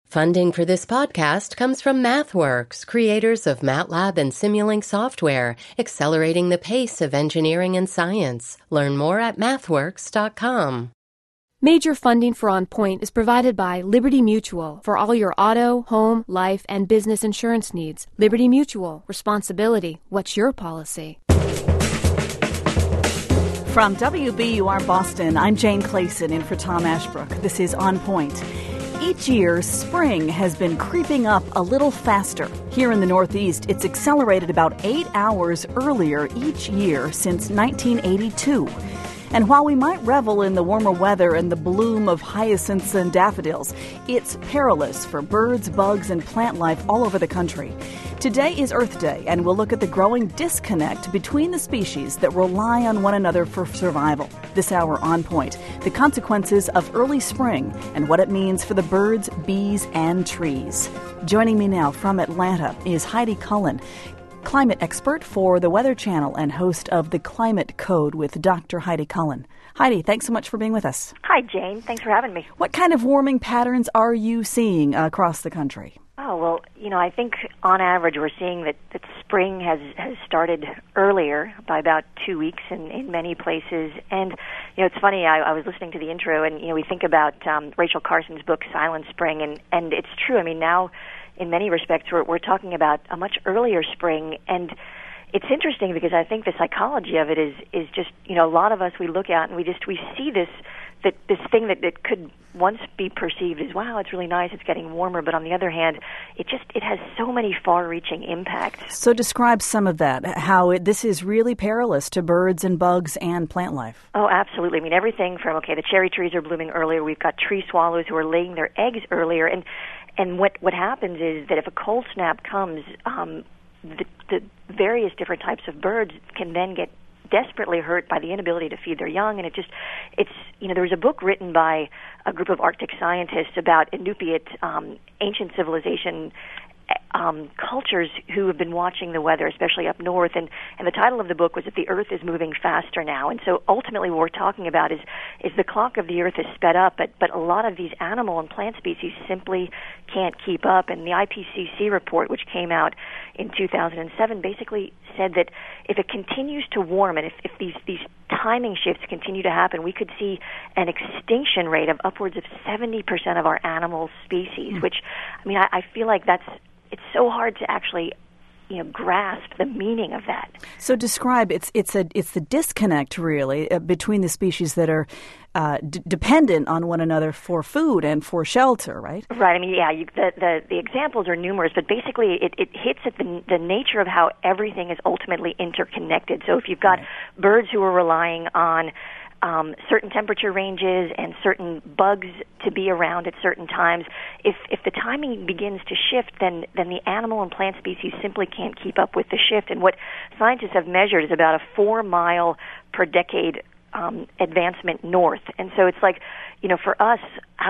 Funding for this podcast comes from MathWorks, creators of MATLAB and Simulink software, accelerating the pace of engineering and science. Learn more at mathworks.com. Major funding for On Point is provided by Liberty Mutual for all your auto, home, life, and business insurance needs. Liberty Mutual. Responsibility. What's your policy? From WBUR Boston, I'm Jane Clayson in for Tom Ashbrook. This is On Point. Each year, spring has been creeping up a little faster. Here in the Northeast, it's accelerated about 8 hours earlier each year since 1982. And while we might revel in the warmer weather and the bloom of hyacinths and daffodils, it's perilous for birds, bugs, and plant life all over the country. Today is Earth Day, and we'll look at the growing disconnect between the species that rely on one another for survival. This hour, On Point, the consequences of early spring and what it means for the birds, bees, and trees. Joining me now from Atlanta is Heidi Cullen, climate expert for the Weather Channel and host of The Climate Code with Dr. Heidi Cullen. Heidi, thanks so much for being with us. Hi, Jane. Thanks for having me. What kind of warming patterns are you seeing across the country? Oh, well, I think on average we're seeing that spring has started earlier by about 2 weeks in many places. And, it's funny, I was listening to the intro and, we think about Rachel Carson's book, Silent Spring, and it's true. I mean, now in many respects we're talking about a much earlier spring, and it's interesting because I think the psychology of it is just, a lot of us, we look out and we see this thing that could once be perceived as, wow, it's really nice, it's getting warmer, but on the other hand, it has so many far-reaching impacts. So describe some of that, how this is really perilous to birds and bugs and plant life. Oh, absolutely. I mean, everything from, the cherry trees are blooming earlier, we've got tree swallows who are laying their eggs earlier, and what happens is that if a cold snap comes, the various different types of birds can then get desperately hurt by the inability to feed their young, and there was a book written by a group of Arctic scientists about Inupiat ancient civilization cultures who have been watching the weather, especially up north, and the title of the book was that the Earth is moving faster now. And so ultimately what we're talking about is the clock of the Earth is sped up, but a lot of these animal and plant species simply can't keep up. And the IPCC report, which came out in 2007, basically said that if it continues to warm and if these timing shifts continue to happen, we could see an extinction rate of upwards of 70% of our animal species, which, I feel like it's so hard to actually, grasp the meaning of that. So describe, it's the disconnect, really, between the species that are dependent on one another for food and for shelter, right? Right. The examples are numerous, but basically it hits at the nature of how everything is ultimately interconnected. So if you've got birds who are relying on certain temperature ranges and certain bugs to be around at certain times, if the timing begins to shift, then the animal and plant species simply can't keep up with the shift. And what scientists have measured is about a 4 mile per decade advancement north. And so it's like, for us,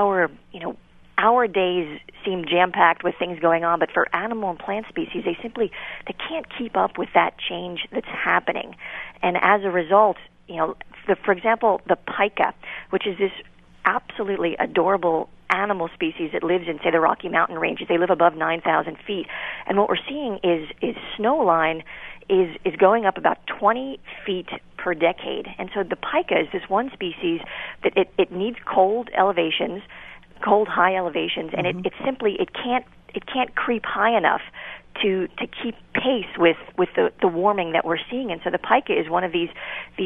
our days seem jam-packed with things going on, but for animal and plant species, they can't keep up with that change that's happening. And as a result, for example, the pika, which is this absolutely adorable animal species that lives in, say, the Rocky Mountain ranges. They live above 9,000 feet. And what we're seeing is snowline is going up about 20 feet per decade. And so the pika is this one species that it needs cold elevations, cold high elevations, and it simply can't creep high enough to keep pace with the warming that we're seeing. And so the pika is one of these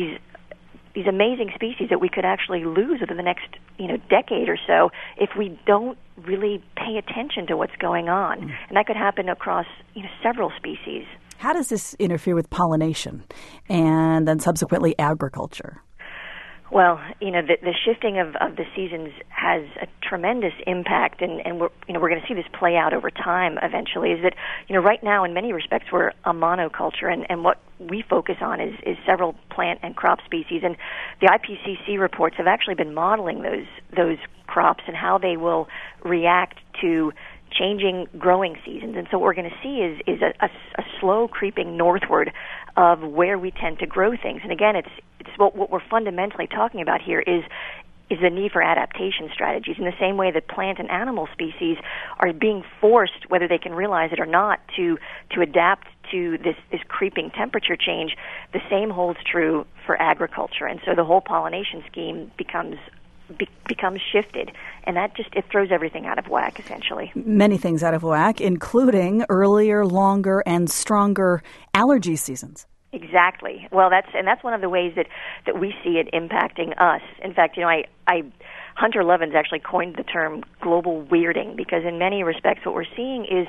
amazing species that we could actually lose within the next decade or so if we don't really pay attention to what's going on. And that could happen across several species. How does this interfere with pollination and then subsequently agriculture? Well, the shifting of the seasons has a tremendous impact, and we're going to see this play out over time eventually. Is that right now in many respects we're a monoculture, and what we focus on is several plant and crop species, and the IPCC reports have actually been modeling those crops and how they will react to changing growing seasons. And so what we're going to see is a slow creeping northward of where we tend to grow things. And again, it's what we're fundamentally talking about here is is the need for adaptation strategies in the same way that plant and animal species are being forced, whether they can realize it or not, to adapt to this creeping temperature change. The same holds true for agriculture, and so the whole pollination scheme becomes shifted, and that it throws everything out of whack, essentially. Many things out of whack, including earlier, longer, and stronger allergy seasons. Exactly. Well, that's one of the ways that we see it impacting us. In fact, Hunter Levins actually coined the term global weirding, because in many respects what we're seeing is,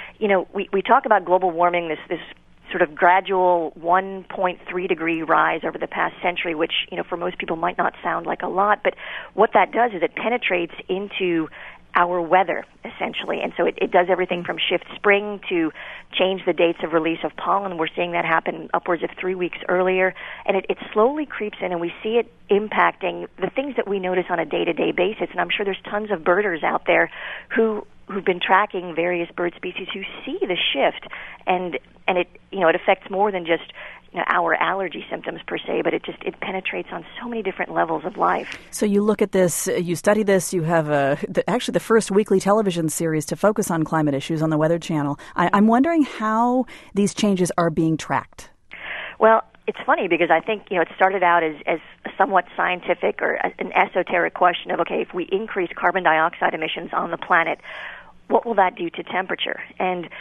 we talk about global warming, this sort of gradual 1.3 degree rise over the past century, which, for most people might not sound like a lot, but what that does is it penetrates into our weather, essentially. And so it does everything from shift spring to change the dates of release of pollen. We're seeing that happen upwards of 3 weeks earlier. And it slowly creeps in, and we see it impacting the things that we notice on a day-to-day basis. And I'm sure there's tons of birders out there who've been tracking various bird species who see the shift. And it affects more than just our allergy symptoms per se, but it penetrates on so many different levels of life. So you look at this, you study this, you have actually the first weekly television series to focus on climate issues on the Weather Channel. I'm wondering how these changes are being tracked. Well, it's funny because I think, it started out as a somewhat scientific or an esoteric question of, okay, if we increase carbon dioxide emissions on the planet, what will that do to temperature? And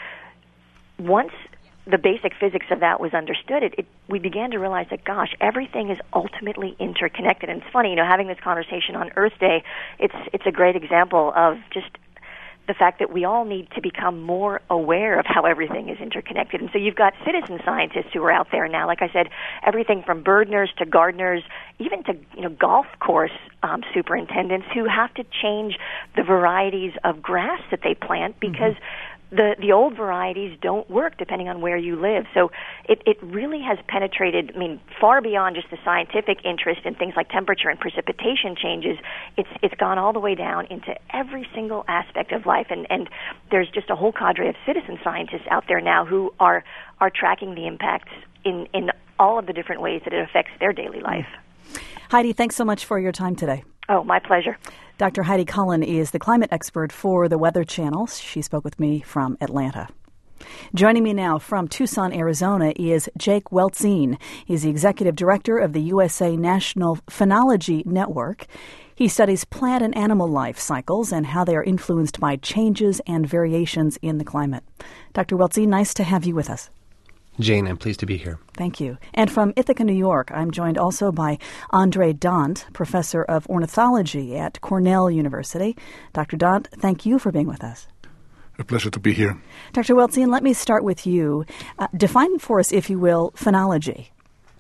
once the basic physics of that was understood, we began to realize that, gosh, everything is ultimately interconnected. And it's funny, having this conversation on Earth Day, it's a great example of just the fact that we all need to become more aware of how everything is interconnected. And so you've got citizen scientists who are out there now, like I said, everything from birders to gardeners, even to golf course superintendents who have to change the varieties of grass that they plant because the old varieties don't work depending on where you live. So it really has penetrated, far beyond just the scientific interest in things like temperature and precipitation changes. It's gone all the way down into every single aspect of life. And there's just a whole cadre of citizen scientists out there now who are tracking the impacts in all of the different ways that it affects their daily life. Heidi, thanks so much for your time today. Oh, my pleasure. Dr. Heidi Cullen is the climate expert for the Weather Channel. She spoke with me from Atlanta. Joining me now from Tucson, Arizona is Jake Weltzine. He's the executive director of the USA National Phenology Network. He studies plant and animal life cycles and how they are influenced by changes and variations in the climate. Dr. Weltzine, nice to have you with us. Jane, I'm pleased to be here. Thank you. And from Ithaca, New York, I'm joined also by Andre Dant, professor of ornithology at Cornell University. Dr. Dant, thank you for being with us. A pleasure to be here. Dr. Weltzine, let me start with you. Define for us, if you will, phenology.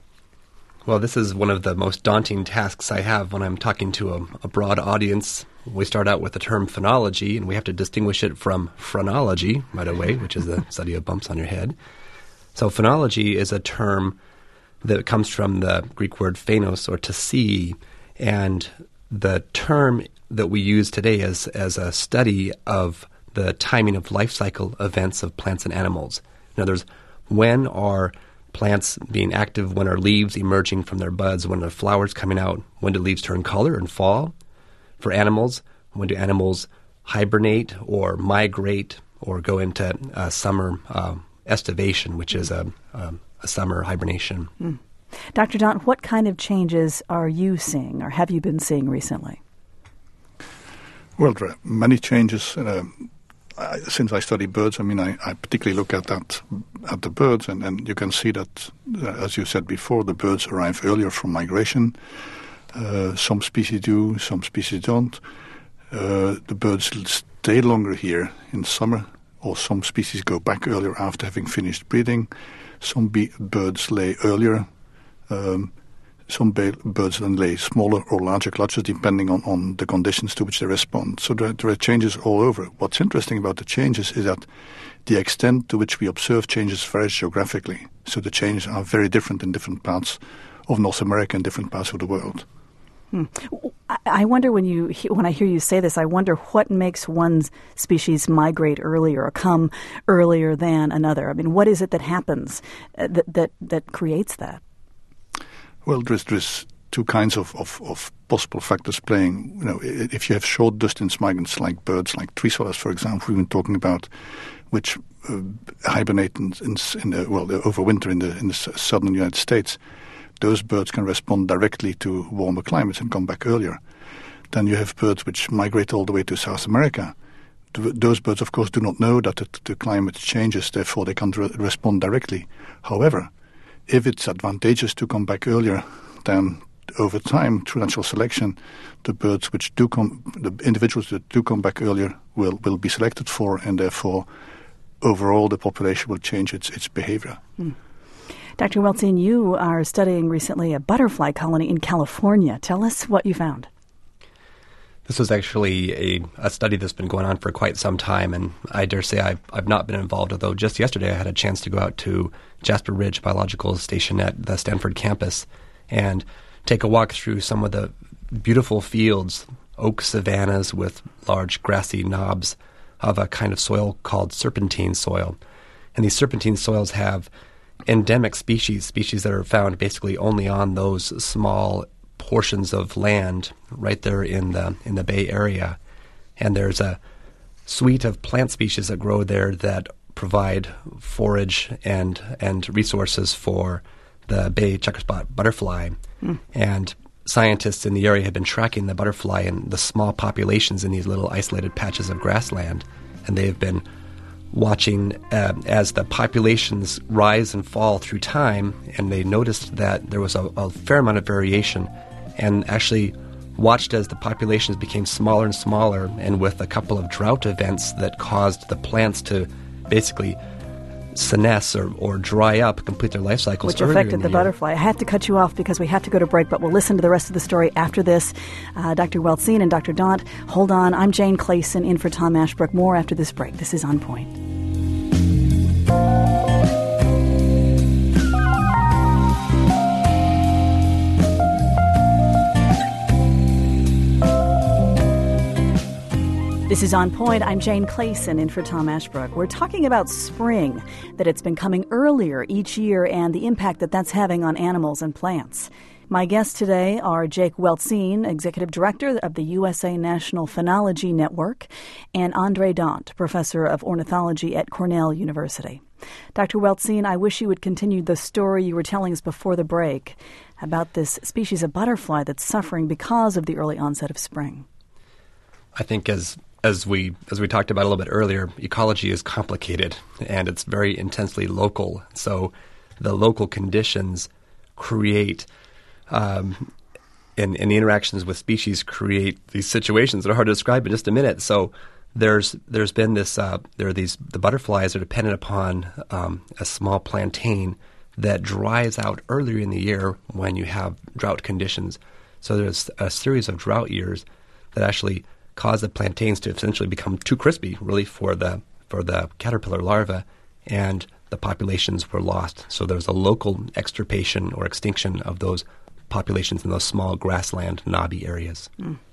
Well, this is one of the most daunting tasks I have when I'm talking to a broad audience. We start out with the term phenology, and we have to distinguish it from phrenology, right away, which is the study of bumps on your head. So phenology is a term that comes from the Greek word phanos, or to see, and the term that we use today as a study of the timing of life cycle events of plants and animals. In other words, when are plants being active, when are leaves emerging from their buds, when are flowers coming out, when do leaves turn color and fall? For animals, when do animals hibernate or migrate or go into summer estivation, which is a summer hibernation. Dr. Dant, what kind of changes are you seeing or have you been seeing recently? Well, there are many changes. Since I study birds, I particularly look at the birds, and you can see that, as you said before, the birds arrive earlier from migration. Some species do, some species don't. The birds stay longer here in summer, or some species go back earlier after having finished breeding. Some birds lay earlier. Some birds then lay smaller or larger clutches depending on the conditions to which they respond. So there are changes all over. What's interesting about the changes is that the extent to which we observe changes varies geographically. So the changes are very different in different parts of North America and different parts of the world. I wonder when I hear you say this, I wonder what makes one species migrate earlier or come earlier than another. What is it that happens that creates that? Well, there's two kinds of possible factors playing. If you have short distance migrants like birds, like tree swallows, for example, we've been talking about, which hibernate they overwinter in the southern United States, those birds can respond directly to warmer climates and come back earlier. Then you have birds which migrate all the way to South America. Those birds, of course, do not know that the climate changes, therefore they can't respond directly. However, if it's advantageous to come back earlier, then over time, through natural selection, the individuals that do come back earlier will be selected for, and therefore, overall, the population will change its behavior. Dr. Weltzien, you are studying recently a butterfly colony in California. Tell us what you found. This was actually a study that's been going on for quite some time, and I dare say I've not been involved, although just yesterday I had a chance to go out to Jasper Ridge Biological Station at the Stanford campus and take a walk through some of the beautiful fields, oak savannas with large grassy knobs of a kind of soil called serpentine soil. And these serpentine soils have endemic species that are found basically only on those small portions of land right there in the Bay Area. And there's a suite of plant species that grow there that provide forage and resources for the Bay checkerspot butterfly. And scientists in the area have been tracking the butterfly and the small populations in these little isolated patches of grassland, and they've been watching as the populations rise and fall through time, and they noticed that there was a fair amount of variation, and actually watched as the populations became smaller and smaller, and with a couple of drought events that caused the plants to basically senesce or dry up, complete their life cycles. Which affected the butterfly. I have to cut you off because we have to go to break, but we'll listen to the rest of the story after this. Dr. Weltzien and Dr. Daunt, hold on. I'm Jane Clayson in for Tom Ashbrook. More after this break. This is On Point. This is On Point. I'm Jane Clayson in for Tom Ashbrook. We're talking about spring, that it's been coming earlier each year and the impact that that's having on animals and plants. My guests today are Jake Weltzien, Executive Director of the USA National Phenology Network, and Andre Daunt, Professor of Ornithology at Cornell University. Dr. Weltzien, I wish you would continue the story you were telling us before the break about this species of butterfly that's suffering because of the early onset of spring. I think as we talked about a little bit earlier, ecology is complicated and it's very intensely local. So the local conditions create, and the interactions with species create these situations that are hard to describe in just a minute. So there's been this, the butterflies are dependent upon a small plantain that dries out earlier in the year when you have drought conditions. So there's a series of drought years that actually cause the plantains to essentially become too crispy, really, for the caterpillar larva, and the populations were lost. So there's a local extirpation or extinction of those populations in those small grassland knobby areas.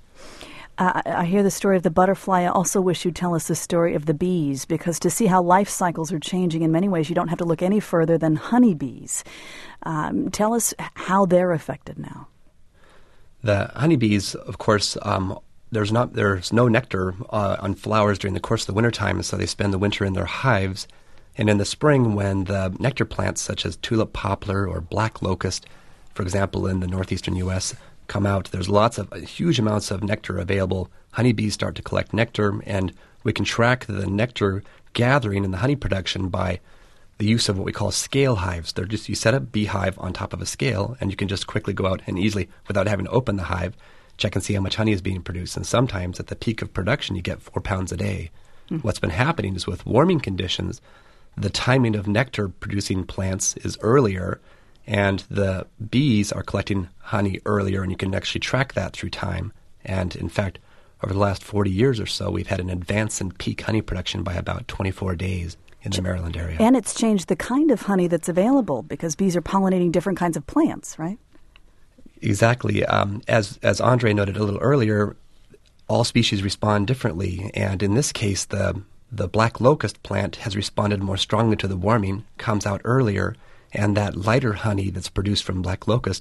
I hear the story of the butterfly. I also wish you'd tell us the story of the bees, because to see how life cycles are changing in many ways, you don't have to look any further than honeybees. Tell us how they're affected now. The honeybees, of course, there's no nectar on flowers during the course of the wintertime, and so they spend the winter in their hives. And in the spring, when the nectar plants such as tulip poplar or black locust, for example, in the northeastern U.S., come out, there's huge amounts of nectar available. Honeybees start to collect nectar, and we can track the nectar gathering and the honey production by the use of what we call scale hives. You set a beehive on top of a scale, and you can just quickly go out and easily, without having to open the hive, check and see how much honey is being produced. And sometimes at the peak of production, you get 4 pounds a day. What's been happening is with warming conditions, the timing of nectar producing plants is earlier, and the bees are collecting honey earlier, and you can actually track that through time. And in fact, over the last 40 years or so, we've had an advance in peak honey production by about 24 days in the Maryland area. And it's changed the kind of honey that's available because bees are pollinating different kinds of plants, right? Exactly. As Andre noted a little earlier, all species respond differently, and in this case, the black locust plant has responded more strongly to the warming, comes out earlier, and that lighter honey that's produced from black locust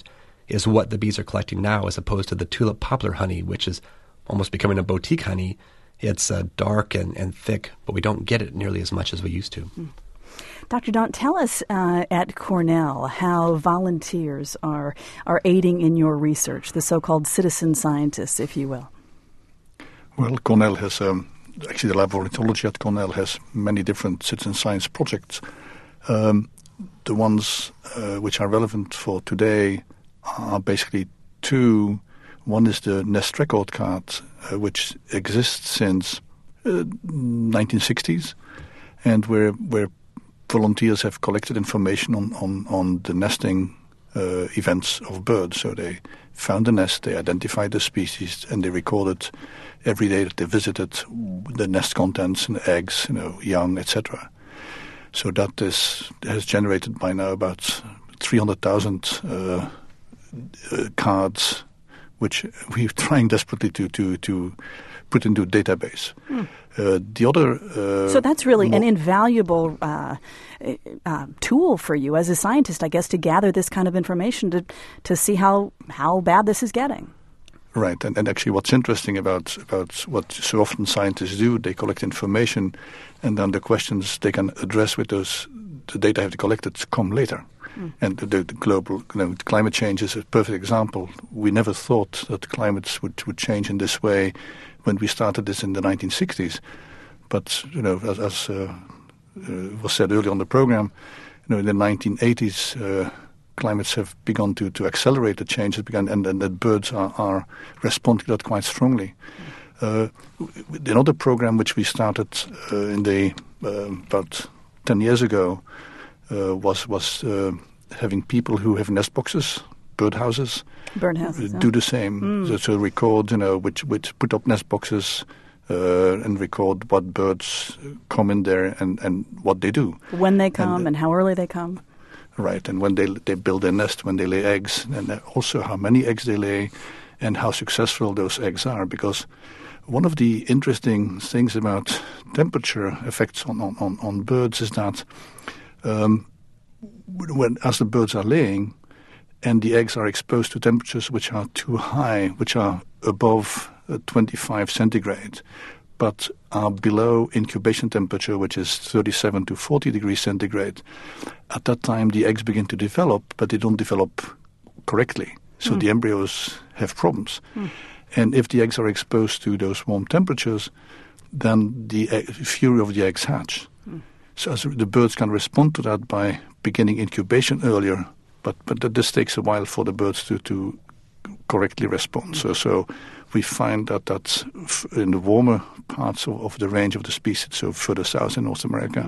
is what the bees are collecting now, as opposed to the tulip poplar honey, which is almost becoming a boutique honey. It's dark and thick, but we don't get it nearly as much as we used to. Dr. Daunt, tell us at Cornell how volunteers are aiding in your research, the so-called citizen scientists, if you will. Well, Cornell has, actually the Lab of Ornithology at Cornell has many different citizen science projects. The ones which are relevant for today are basically two. One is the Nest Record Card, which exists since 1960s, and where volunteers have collected information on the nesting events of birds. So they found the nest, they identified the species, and they recorded every day that they visited the nest contents and eggs, young, etc. So that has generated by now about 300,000 cards, which we're trying desperately to put into a database. The other so that's really an invaluable tool for you as a scientist, I guess, to gather this kind of information to see how bad this is getting. Right, and actually what's interesting about what so often scientists do, they collect information, and then the questions they can address with the data have collected come later. And the global climate change is a perfect example. We never thought that climates would change in this way when we started this in the 1960s. But as was said earlier on the program, in the 1980s, climates have begun to accelerate. The changes began, and that birds are responding to that quite strongly. Another program which we started about 10 years ago was having people who have nest boxes, birdhouses, do the same. So record, which put up nest boxes and record what birds come in there and what they do. When they come and how early they come. Right, and when they build their nest, when they lay eggs, and also how many eggs they lay and how successful those eggs are. Because one of the interesting things about temperature effects on birds is that as the birds are laying and the eggs are exposed to temperatures which are too high, which are above 25 centigrade, but are below incubation temperature, which is 37 to 40 degrees centigrade, at that time the eggs begin to develop, but they don't develop correctly. So the embryos have problems. And if the eggs are exposed to those warm temperatures, then the fewer of the eggs hatch. So the birds can respond to that by beginning incubation earlier, but this takes a while for the birds to correctly respond. So we find that's in the warmer parts of the range of the species, so further south in North America.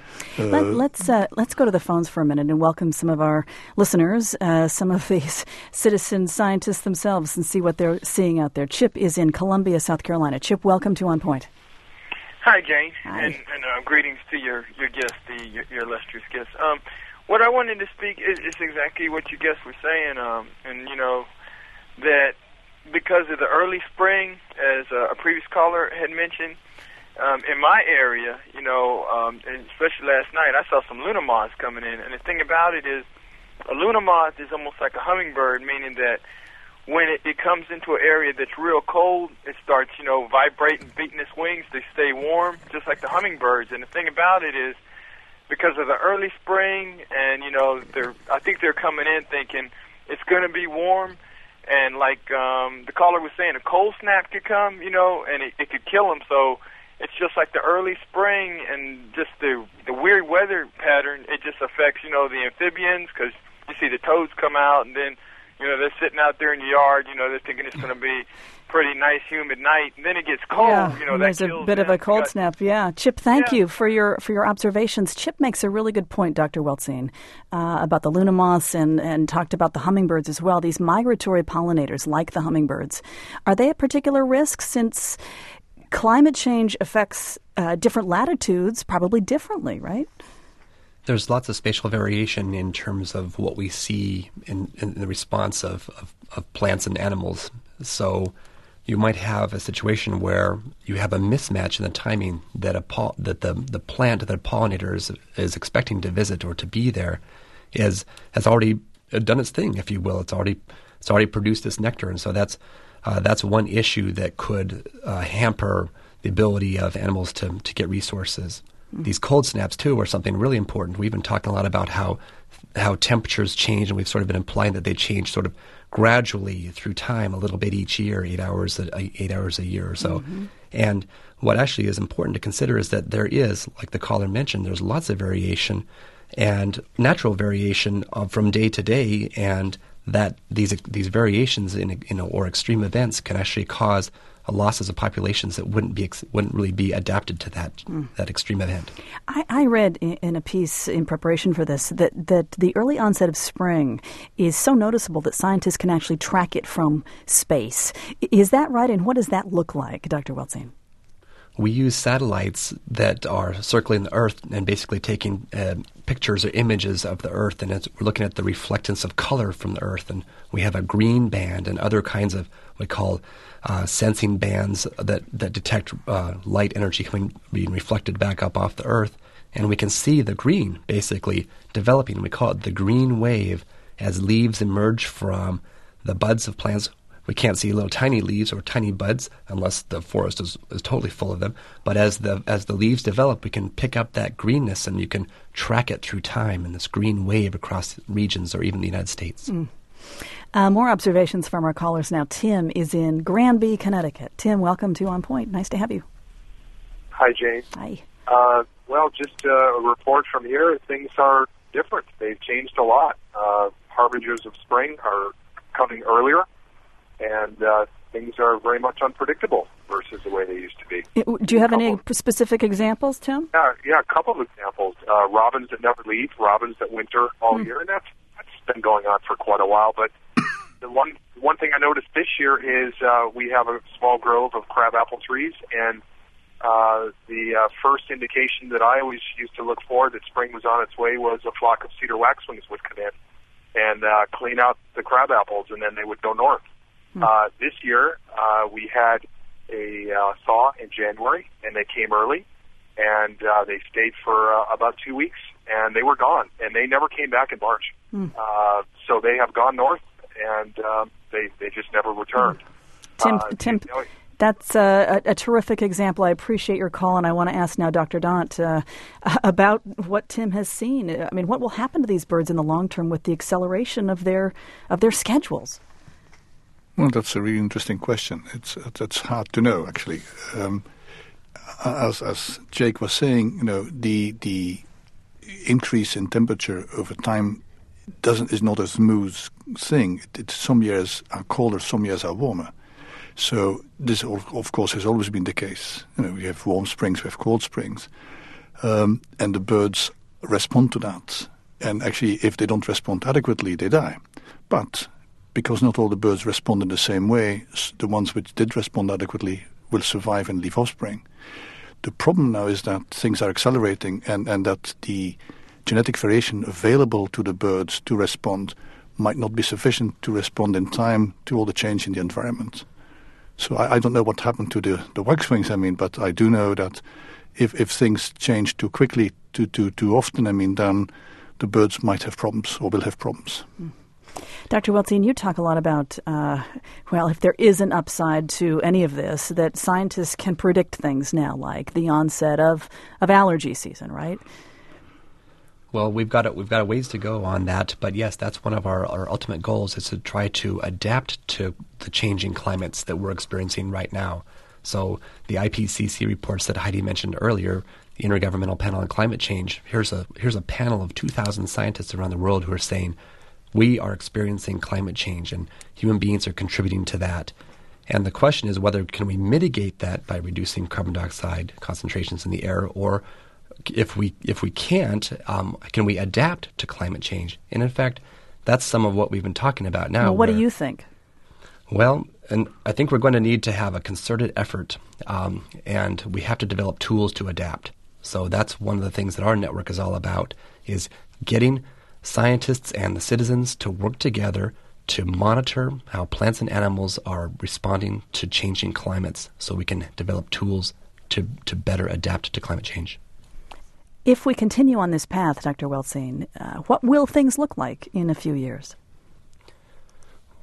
Let's go to the phones for a minute and welcome some of our listeners, some of these citizen scientists themselves, and see what they're seeing out there. Chip is in Columbia, South Carolina. Chip, welcome to On Point. Hi, Jane, Hi. and greetings to your guest, your illustrious guest. What I wanted to speak is exactly what you guests were saying, and that because of the early spring, as a previous caller had mentioned, in my area, and especially last night, I saw some Luna moths coming in, and the thing about it is, a Luna moth is almost like a hummingbird, meaning that when it comes into an area that's real cold, it starts, vibrating, beating its wings to stay warm, just like the hummingbirds. And the thing about it is, because of the early spring, and I think they're coming in thinking it's going to be warm, and like the caller was saying, a cold snap could come, and it could kill them. So it's just like the early spring, and just the weird weather pattern. It just affects the amphibians, because you see the toads come out, and then they're sitting out there in the yard, they're thinking it's going to be pretty nice, humid night, and then it gets cold. There's a bit of a cold snap. Yeah, Chip, thank you for your observations. Chip makes a really good point, Dr. Weltzine, about the Luna moths and talked about the hummingbirds as well. These migratory pollinators, like the hummingbirds, are they at particular risk since climate change affects different latitudes probably differently, right? There's lots of spatial variation in terms of what we see in the response of plants and animals. So you might have a situation where you have a mismatch in the timing that the plant that a pollinator is expecting to visit or to be there has already done its thing, if you will. It's already it's already produced this nectar, and so that's one issue that could hamper the ability of animals to get resources. These cold snaps, too, are something really important. We've been talking a lot about how temperatures change, and we've sort of been implying that they change sort of gradually through time, a little bit each year, 8 hours a year or so. And what actually is important to consider is that there is, like the caller mentioned, there's lots of variation and natural variation from day to day, and that these variations in or extreme events can actually cause losses of populations that wouldn't really be adapted to that extreme event. I read in a piece in preparation for this that the early onset of spring is so noticeable that scientists can actually track it from space. Is that right? And what does that look like, Dr. Weltzine? We use satellites that are circling the Earth and basically taking pictures or images of the Earth, and we're looking at the reflectance of color from the Earth. And we have a green band and other kinds of what we call sensing bands that detect light energy being reflected back up off the Earth. And we can see the green basically developing. We call it the green wave as leaves emerge from the buds of plants. We can't see little tiny leaves or tiny buds unless the forest is totally full of them. But as the leaves develop, we can pick up that greenness, and you can track it through time in this green wave across regions or even the United States. More observations from our callers now. Tim is in Granby, Connecticut. Tim, welcome to On Point. Nice to have you. Hi, Jane. Hi. Well, just a report from here. Things are different. They've changed a lot. Harbingers of spring are coming earlier, and things are very much unpredictable versus the way they used to be. Do you have any specific examples, Tim? Yeah, a couple of examples. Robins that never leave, robins that winter all year, and that's been going on for quite a while. But the one thing I noticed this year is we have a small grove of crabapple trees, and the first indication that I always used to look for that spring was on its way was a flock of cedar waxwings would come in and clean out the crabapples, and then they would go north. This year, we had a thaw in January, and they came early, and they stayed for about 2 weeks, and they were gone, and they never came back in March. So they have gone north, and they just never returned. Tim, that's a terrific example. I appreciate your call, and I want to ask now Dr. Daunt about what Tim has seen. I mean, what will happen to these birds in the long term with the acceleration of their schedules? Well, that's a really interesting question. It's hard to know, actually. As Jake was saying, the increase in temperature over time is not a smooth thing. Some years are colder, some years are warmer. So this, of course, has always been the case. We have warm springs, we have cold springs, and the birds respond to that. And actually, if they don't respond adequately, they die. But because not all the birds respond in the same way, the ones which did respond adequately will survive and leave offspring. The problem now is that things are accelerating, and that the genetic variation available to the birds to respond might not be sufficient to respond in time to all the change in the environment. So I don't know what happened to the waxwings, but I do know that if things change too quickly, too often, then the birds might have problems or will have problems. Dr. Weltzine, you talk a lot about, if there is an upside to any of this, that scientists can predict things now, like the onset of allergy season, right? Well, we've got a ways to go on that, but yes, that's one of our ultimate goals, is to try to adapt to the changing climates that we're experiencing right now. So the IPCC reports that Heidi mentioned earlier, the Intergovernmental Panel on Climate Change, here's a panel of 2,000 scientists around the world who are saying, we are experiencing climate change, and human beings are contributing to that. And the question is whether can we mitigate that by reducing carbon dioxide concentrations in the air, or if we can't, can we adapt to climate change? And in fact, that's some of what we've been talking about now. Well, what do you think? Well, and I think we're going to need to have a concerted effort, and we have to develop tools to adapt. So that's one of the things that our network is all about, is getting scientists and the citizens to work together to monitor how plants and animals are responding to changing climates, so we can develop tools to better adapt to climate change. If we continue on this path, Dr. Weltzine, what will things look like in a few years?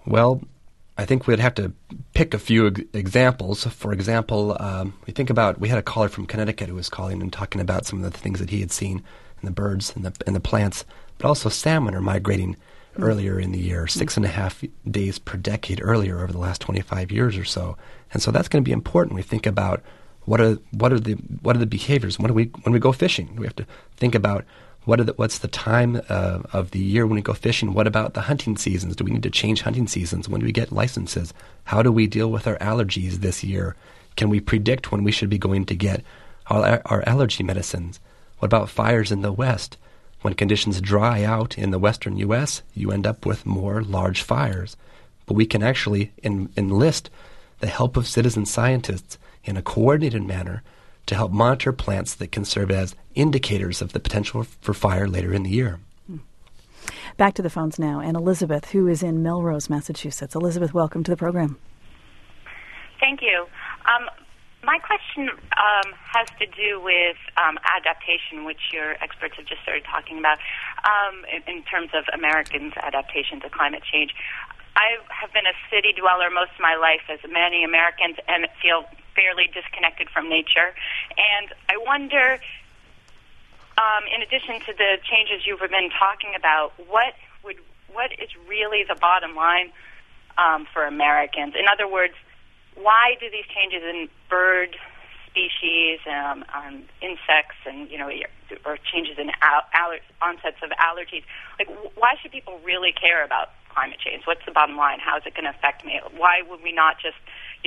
Well, I think we'd have to pick a few examples. For example, we had a caller from Connecticut who was calling and talking about some of the things that he had seen in the birds and the plants, but also salmon are migrating earlier in the year, 6.5 days per decade earlier over the last 25 years or so. And so that's going to be important. We think about what are the behaviors when we go fishing. We have to think about what's the time of the year when we go fishing. What about the hunting seasons? Do we need to change hunting seasons? When do we get licenses? How do we deal with our allergies this year? Can we predict when we should be going to get our allergy medicines? What about fires in the West? When conditions dry out in the western U.S., you end up with more large fires. But we can actually enlist the help of citizen scientists in a coordinated manner to help monitor plants that can serve as indicators of the potential for fire later in the year. Back to the phones now, and Elizabeth, who is in Melrose, Massachusetts. Elizabeth, welcome to the program. Thank you. My question has to do with adaptation, which your experts have just started talking about, in terms of Americans' adaptation to climate change. I have been a city dweller most of my life, as many Americans, and feel fairly disconnected from nature. And I wonder, in addition to the changes you've been talking about, what is really the bottom line for Americans? In other words, why do these changes in bird species, insects, and or changes in onsets of allergies? Like, why should people really care about climate change? What's the bottom line? How is it going to affect me? Why would we not just,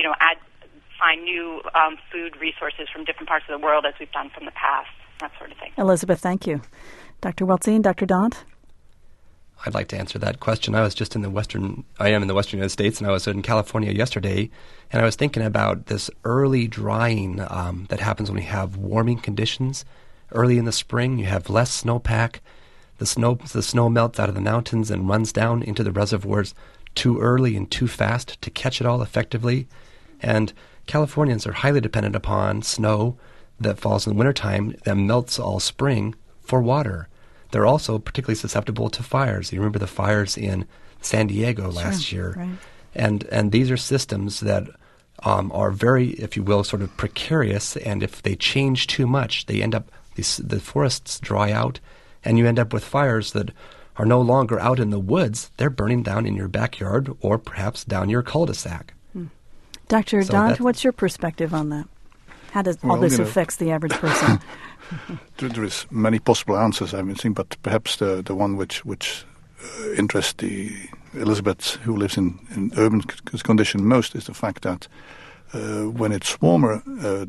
find new food resources from different parts of the world as we've done from the past? That sort of thing. Elizabeth, thank you. Dr. Weltzine, Dr. Daunt? I'd like to answer that question. I am in the Western United States, and I was in California yesterday, and I was thinking about this early drying that happens when we have warming conditions. Early in the spring, you have less snowpack. The snow melts out of the mountains and runs down into the reservoirs too early and too fast to catch it all effectively. And Californians are highly dependent upon snow that falls in the wintertime that melts all spring for water. They're also particularly susceptible to fires. You remember the fires in San Diego last year. Right. And these are systems that are very, if you will, sort of precarious, and if they change too much, they end up, the forests dry out, and you end up with fires that are no longer out in the woods. They're burning down in your backyard or perhaps down your cul-de-sac. Dr. Daunt, what's your perspective on that? How does all this affects the average person? There is many possible answers, I think, but perhaps the one which interests the Elizabeth, who lives in urban condition most, is the fact that when it's warmer,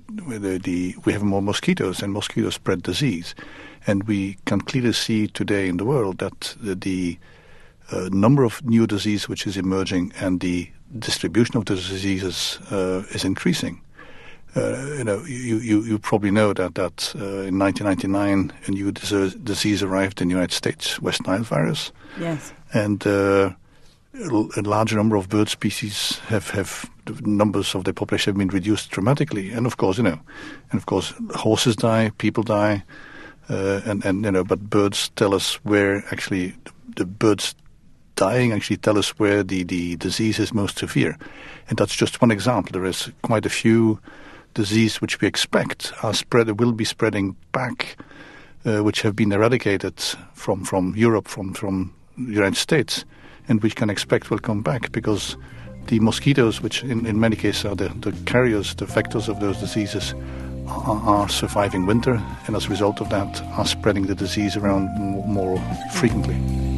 we have more mosquitoes, and mosquitoes spread disease. And we can clearly see today in the world that the number of new disease which is emerging and the distribution of the diseases is increasing. You probably know that in 1999 a new disease arrived in the United States, West Nile virus. Yes. And a larger number of bird species have the numbers of their population have been reduced dramatically. And of course, horses die, people die, but birds tell us where actually the birds dying actually tell us where the disease is most severe. And that's just one example. There is quite a few disease which we expect will be spreading back, which have been eradicated from Europe, from the United States, and which can expect will come back because the mosquitoes, which in many cases are the carriers, the vectors of those diseases, are surviving winter, and as a result of that are spreading the disease around more frequently.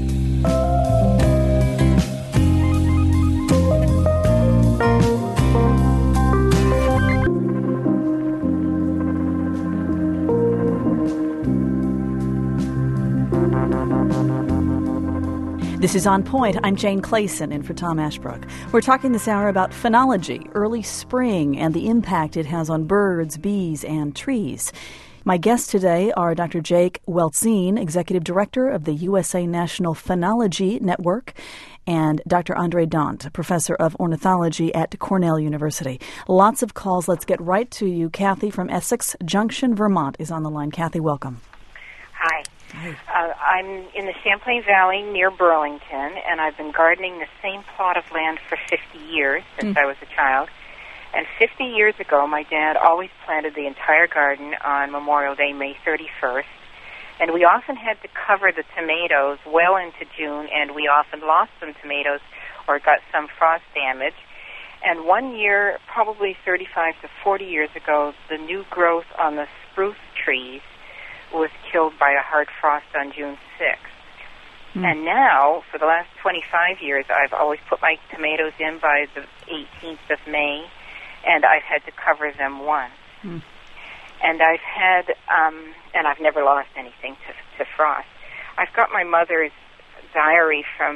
This is On Point. I'm Jane Clayson, in for Tom Ashbrook. We're talking this hour about phenology, early spring, and the impact it has on birds, bees, and trees. My guests today are Dr. Jake Weltzine, Executive Director of the USA National Phenology Network, and Dr. Andre Daunt, Professor of Ornithology at Cornell University. Lots of calls. Let's get right to you. Kathy from Essex Junction, Vermont, is on the line. Kathy, welcome. Hi. I'm in the Champlain Valley near Burlington, and I've been gardening the same plot of land for 50 years since I was a child. And 50 years ago, my dad always planted the entire garden on Memorial Day, May 31st. And we often had to cover the tomatoes well into June, and we often lost some tomatoes or got some frost damage. And one year, probably 35 to 40 years ago, the new growth on the spruce trees was killed by a hard frost on June 6th. And now, for the last 25 years, I've always put my tomatoes in by the 18th of May, and I've had to cover them once. And I've had, and I've never lost anything to frost. I've got my mother's diary from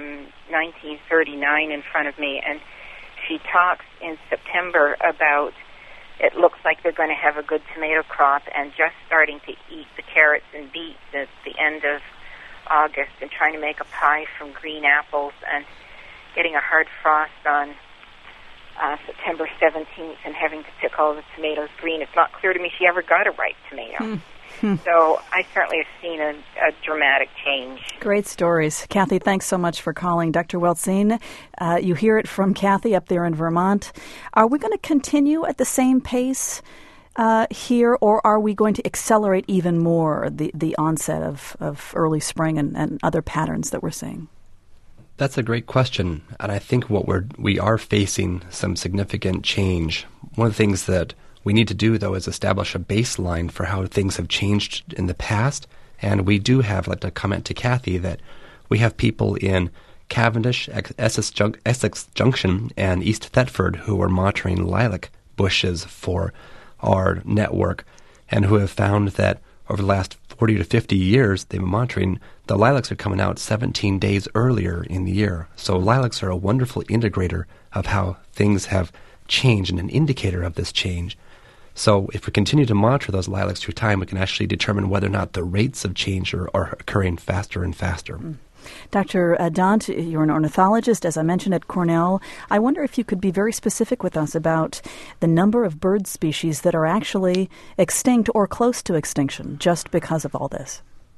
1939 in front of me, and she talks in September about it looks like they're going to have a good tomato crop and just starting to eat the carrots and beets at the end of August and trying to make a pie from green apples and getting a hard frost on September 17th and having to pick all the tomatoes green. It's not clear to me she ever got a ripe tomato. So I certainly have seen a dramatic change. Great stories. Kathy, thanks so much for calling. Dr. Weltzien, you hear it from Kathy up there in Vermont. Are we going to continue at the same pace here, or are we going to accelerate even more the onset of early spring and other patterns that we're seeing? That's a great question, and I think we are facing some significant change. One of the things that we need to do, though, is establish a baseline for how things have changed in the past, and we do have, I'd like to comment to Kathy, that we have people in Cavendish, Essex Junction, and East Thetford who are monitoring lilac bushes for our network, and who have found that over the last 40 to 50 years they've been monitoring, the lilacs are coming out 17 days earlier in the year. So lilacs are a wonderful integrator of how things have changed and an indicator of this change. So if we continue to monitor those lilacs through time, we can actually determine whether or not the rates of change are occurring faster and faster. Dr. Daunt, you're an ornithologist, as I mentioned, at Cornell. I wonder if you could be very specific with us about the number of bird species that are actually extinct or close to extinction just because of all this.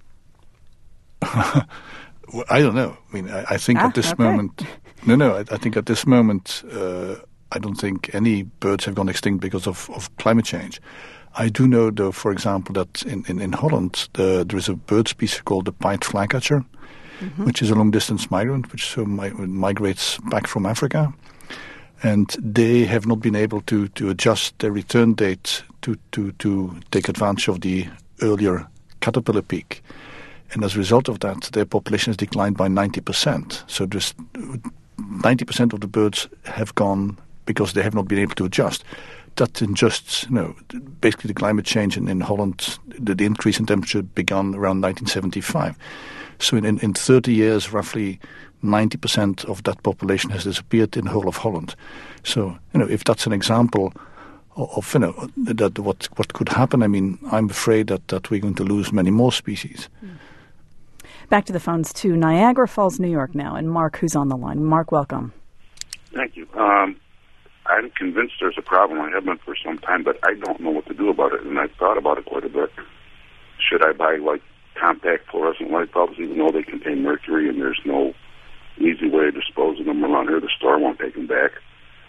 I don't know. I mean, I think at this moment... I think at this moment, I don't think any birds have gone extinct because of climate change. I do know, though, for example, that in Holland, there is a bird species called the pied flycatcher, which is a long-distance migrant, which migrates back from Africa. And they have not been able to adjust their return date to take advantage of the earlier caterpillar peak. And as a result of that, their population has declined by 90%. So just 90% of the birds have gone because they have not been able to adjust. That in just, basically the climate change in Holland, the increase in temperature began around 1975. So in 30 years, roughly 90% of that population has disappeared in the whole of Holland. So, if that's an example of that what could happen, I mean, I'm afraid that we're going to lose many more species. Back to the phones to Niagara Falls, New York now, and Mark, who's on the line. Mark, welcome. Thank you. I'm convinced there's a problem. I have been for some time, but I don't know what to do about it, and I've thought about it quite a bit. Should I buy, compact fluorescent light bulbs, even though they contain mercury and there's no easy way to dispose of them around here? The store won't take them back.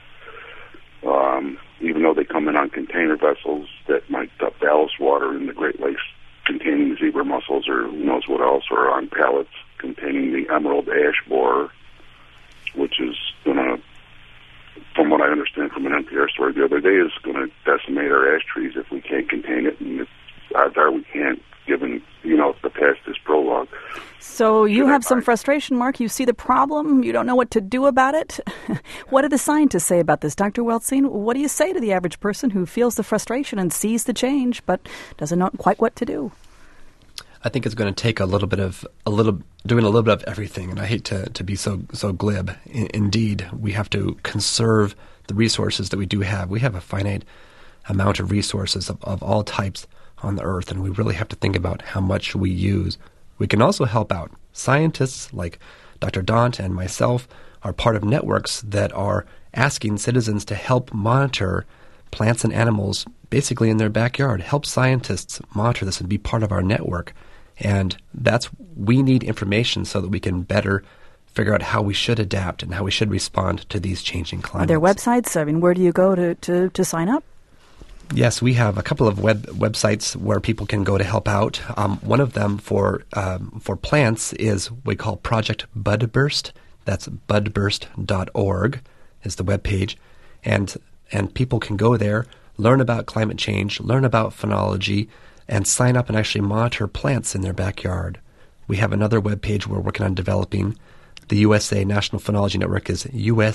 Even though they come in on container vessels that might dump ballast water in the Great Lakes containing zebra mussels or who knows what else, or on pallets containing the emerald ash borer, which is going to, from what I understand from an NPR story the other day, is going to decimate our ash trees if we can't contain it, and odds are we can't, given, the past is prologue. So you have some frustration, Mark. You see the problem. You don't know what to do about it. What do the scientists say about this? Dr. Weltzien, what do you say to the average person who feels the frustration and sees the change but doesn't know quite what to do? I think it's going to take doing a little bit of everything, and I hate to be so glib. Indeed, we have to conserve the resources that we do have. We have a finite amount of resources of all types on the earth, and we really have to think about how much we use. We can also help out. Scientists like Dr. Daunt and myself are part of networks that are asking citizens to help monitor plants and animals basically in their backyard. Help scientists monitor this and be part of our network. And we need information so that we can better figure out how we should adapt and how we should respond to these changing climates. Are there websites? I mean, where do you go to sign up? Yes, we have a couple of websites where people can go to help out. One of them for plants is we call Project Budburst. That's budburst.org is the webpage. And people can go there, learn about climate change, learn about phenology, and sign up and actually monitor plants in their backyard. We have another webpage we're working on developing. The USA National Phenology Network is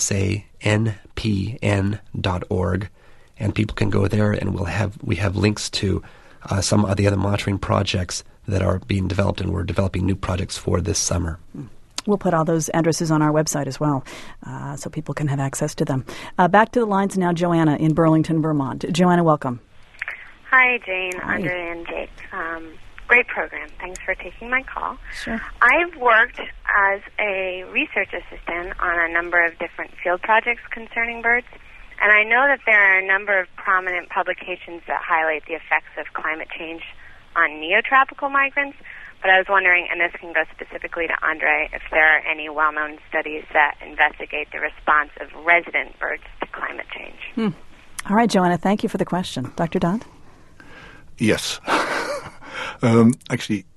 usanpn.org, and people can go there, and we have links to some of the other monitoring projects that are being developed, and we're developing new projects for this summer. We'll put all those addresses on our website as well, so people can have access to them. Back to the lines now, Joanna in Burlington, Vermont. Joanna, welcome. Hi, Jane, Hi. Andre, and Jake. Great program. Thanks for taking my call. Sure. I've worked as a research assistant on a number of different field projects concerning birds, and I know that there are a number of prominent publications that highlight the effects of climate change on neotropical migrants, but I was wondering, and this can go specifically to Andre, if there are any well-known studies that investigate the response of resident birds to climate change. All right, Joanna, thank you for the question. Dr. Dodd? Yes. Actually,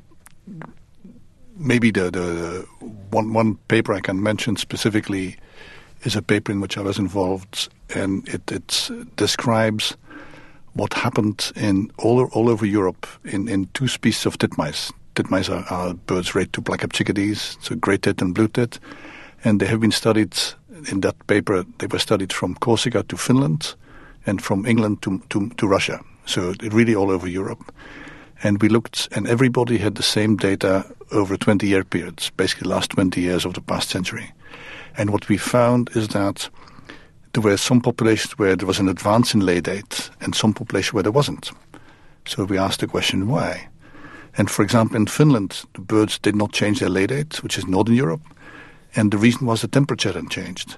maybe the one paper I can mention specifically is a paper in which I was involved, and it describes what happened in all over Europe in two species of titmice. Titmice are birds related to black-capped chickadees, so grey tit and blue tit, and they have been studied in that paper. They were studied from Corsica to Finland and from England to Russia. So really all over Europe. And we looked, and everybody had the same data over a 20-year period, basically the last 20 years of the past century. And what we found is that there were some populations where there was an advance in lay date and some populations where there wasn't. So we asked the question, why? And for example, in Finland, the birds did not change their lay date, which is Northern Europe. And the reason was the temperature had changed.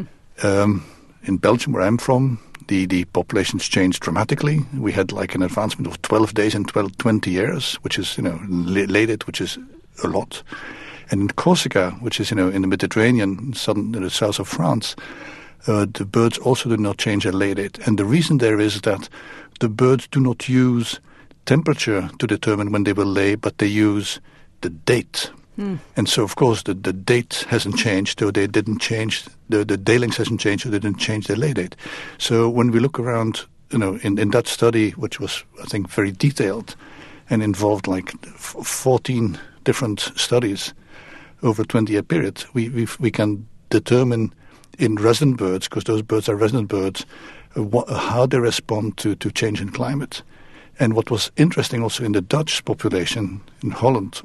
In Belgium, where I'm from, the populations changed dramatically. We had like an advancement of 12 days in 20 years, which is, lay date, which is a lot. And in Corsica, which is, in the Mediterranean, in the south of France, the birds also did not change their lay date. And the reason there is that the birds do not use temperature to determine when they will lay, but they use the date. And so, of course, the date hasn't changed, so they didn't change, the day length hasn't changed, so they didn't change their lay date. So when we look around, in that study, which was, I think, very detailed and involved like 14 different studies over a 20-year period, we can determine in resident birds, because those birds are resident birds, how they respond to change in climate. And what was interesting also in the Dutch population in Holland,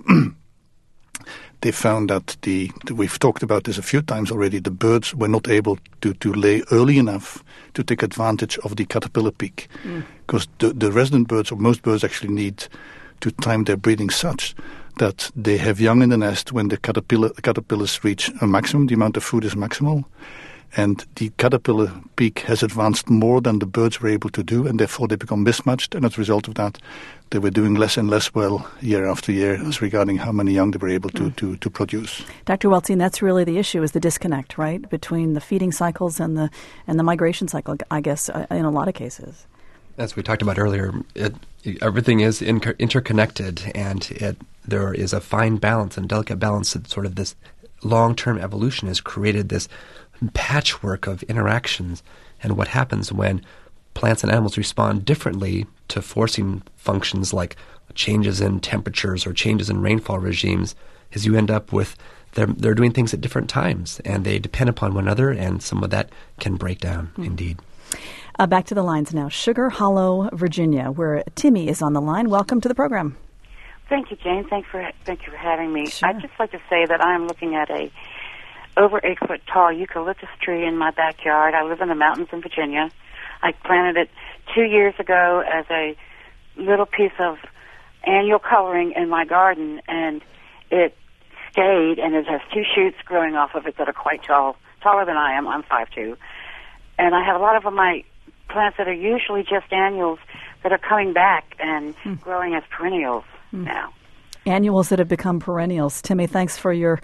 they found that we've talked about this a few times already, the birds were not able to lay early enough to take advantage of the caterpillar peak. Because the resident birds, or most birds, actually need to time their breeding such that they have young in the nest when the caterpillars reach a maximum, the amount of food is maximal. And the caterpillar peak has advanced more than the birds were able to do, and therefore they become mismatched. And as a result of that, they were doing less and less well year after year as regarding how many young they were able to produce. Dr. Weltzien, that's really the issue, is the disconnect, right, between the feeding cycles and the migration cycle, I guess, in a lot of cases. As we talked about earlier, everything is interconnected, and there is a fine balance and delicate balance that sort of this long-term evolution has created this patchwork of interactions. And what happens when plants and animals respond differently to forcing functions like changes in temperatures or changes in rainfall regimes is you end up with they're doing things at different times, and they depend upon one another, and some of that can break down, indeed. Back to the lines now. Sugar Hollow, Virginia, where Timmy is on the line. Welcome to the program. Thank you, Jane. Thank you for having me. Sure. I'd just like to say that I'm looking at a over 8-foot tall eucalyptus tree in my backyard. I live in the mountains in Virginia. I planted it 2 years ago as a little piece of annual coloring in my garden, and it stayed, and it has 2 shoots growing off of it that are quite tall, taller than I am. I'm 5'2". And I have a lot of my plants that are usually just annuals that are coming back and growing as perennials now. Annuals that have become perennials. Timmy, thanks for your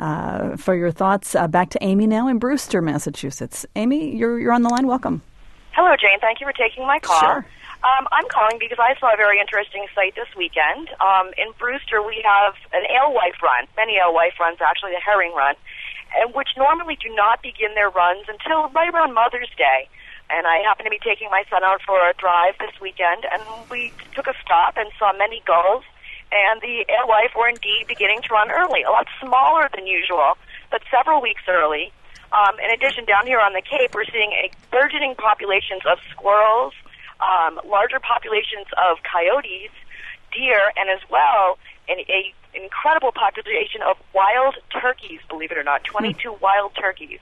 thoughts. Back to Amy now in Brewster, Massachusetts. Amy, you're on the line. Welcome. Hello, Jane. Thank you for taking my call. Sure. I'm calling because I saw a very interesting sight this weekend. In Brewster, we have an alewife run, many alewife runs, actually, the herring run, which normally do not begin their runs until right around Mother's Day. And I happened to be taking my son out for a drive this weekend, and we took a stop and saw many gulls, and the alewife were indeed beginning to run early, a lot smaller than usual, but several weeks early. In addition, down here on the Cape, we're seeing a burgeoning populations of squirrels, larger populations of coyotes, deer, and as well an incredible population of wild turkeys, believe it or not, 22 wild turkeys.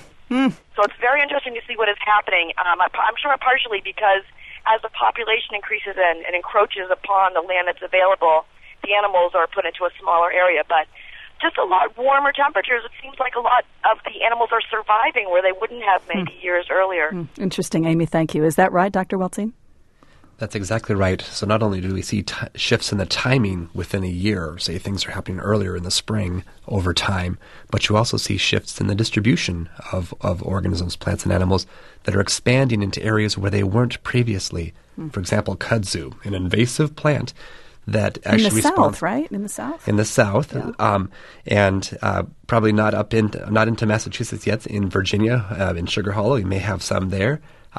So it's very interesting to see what is happening. I'm sure partially because as the population increases and encroaches upon the land that's available, the animals are put into a smaller area. But just a lot warmer temperatures, it seems like a lot of the animals are surviving where they wouldn't have maybe years earlier. Interesting, Amy. Thank you. Is that right, Dr. Weltzine? That's exactly right. So not only do we see shifts in the timing within a year, say things are happening earlier in the spring over time, but you also see shifts in the distribution of organisms, plants, and animals that are expanding into areas where they weren't previously. For example, kudzu, an invasive plant that actually in the south, right? In the south? In the south, yeah. And probably not into Massachusetts yet. In Virginia, in Sugar Hollow, you may have some there.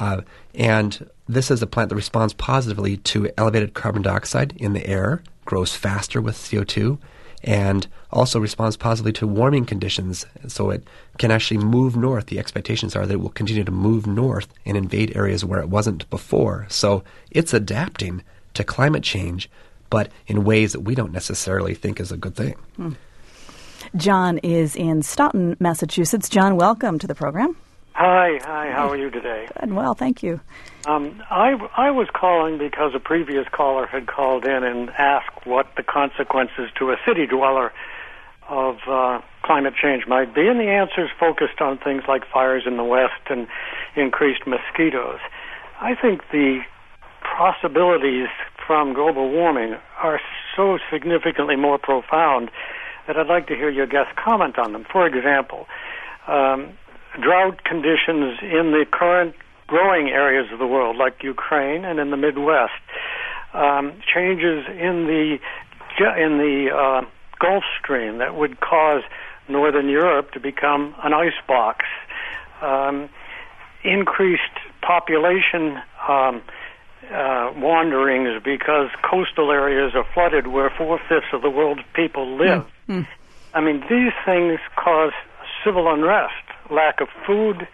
And this is a plant that responds positively to elevated carbon dioxide in the air, grows faster with CO2, and also responds positively to warming conditions. So it can actually move north. The expectations are that it will continue to move north and invade areas where it wasn't before. So it's adapting to climate change, but in ways that we don't necessarily think is a good thing. John is in Stoughton, Massachusetts. John, welcome to the program. Hi, how are you today? Good, well, thank you. I was calling because a previous caller had called in and asked what the consequences to a city dweller of climate change might be, and the answers focused on things like fires in the West and increased mosquitoes. I think the possibilities from global warming are so significantly more profound that I'd like to hear your guest comment on them. For example, drought conditions in the current growing areas of the world, like Ukraine and in the Midwest, changes in the Gulf Stream that would cause Northern Europe to become an icebox, increased population wanderings because coastal areas are flooded where 4/5 of the world's people live. I mean, these things cause civil unrest, lack of food,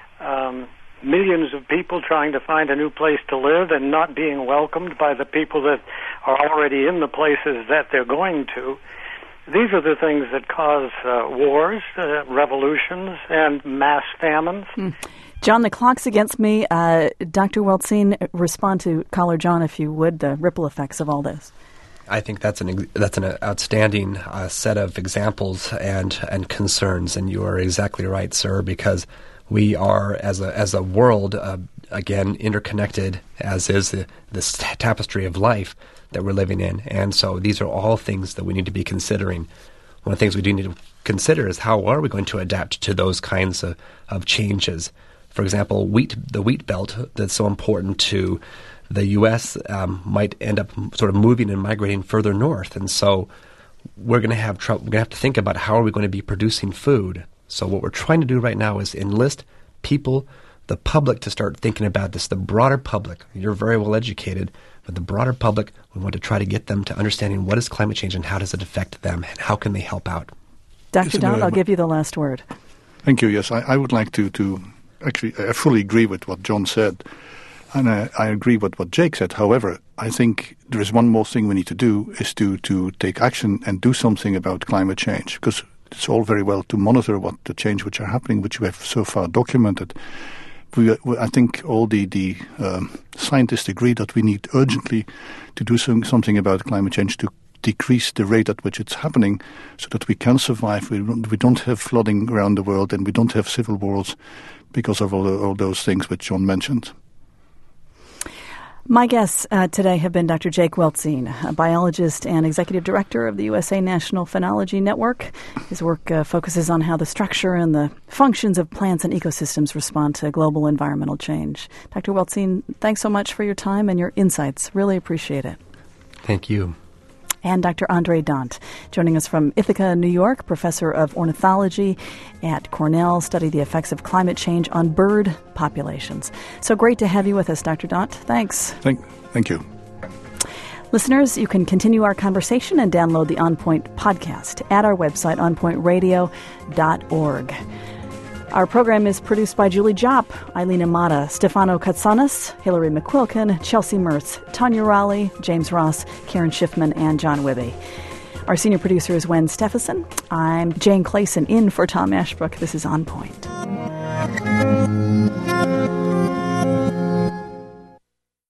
millions of people trying to find a new place to live and not being welcomed by the people that are already in the places that they're going to. These are the things that cause wars, revolutions, and mass famines. John, the clock's against me. Dr. Weltzine, respond to caller John, if you would, the ripple effects of all this. I think that's an outstanding set of examples and concerns, and you are exactly right, sir, because we are, as a world, again, interconnected, as is this tapestry of life that we're living in. And so these are all things that we need to be considering. One of the things we do need to consider is how are we going to adapt to those kinds of changes. For example, the wheat belt that's so important to the U.S. Might end up sort of moving and migrating further north. And so we're going to have trouble. We're going to have to think about how are we going to be producing food. So what we're trying to do right now is enlist people, the public, to start thinking about this, the broader public. You're very well educated, but the broader public, we want to try to get them to understanding what is climate change and how does it affect them and how can they help out. Dr. Dowd, I'll give you the last word. Thank you. Yes, I would like to actually, I fully agree with what John said. And I agree with what Jake said. However, I think there is one more thing we need to do is to take action and do something about climate change. Because it's all very well to monitor what the change which are happening, which we have so far documented. I think all the scientists agree that we need urgently to do something about climate change to decrease the rate at which it's happening so that we can survive. We don't have flooding around the world and we don't have civil wars because of all those things which John mentioned. My guests today have been Dr. Jake Weltzine, a biologist and executive director of the USA National Phenology Network. His work focuses on how the structure and the functions of plants and ecosystems respond to global environmental change. Dr. Weltzine, thanks so much for your time and your insights. Really appreciate it. Thank you. And Dr. Andre Dant, joining us from Ithaca, New York, professor of ornithology at Cornell, study the effects of climate change on bird populations. So great to have you with us, Dr. Dant. Thanks. Thank you. Listeners, you can continue our conversation and download the On Point podcast at our website, onpointradio.org. Our program is produced by Julie Jopp, Eileen Amata, Stefano Katsanis, Hillary McQuilkin, Chelsea Mertz, Tanya Raleigh, James Ross, Karen Schiffman, and John Wibby. Our senior producer is Wen Steffensen. I'm Jane Clayson in for Tom Ashbrook. This is On Point.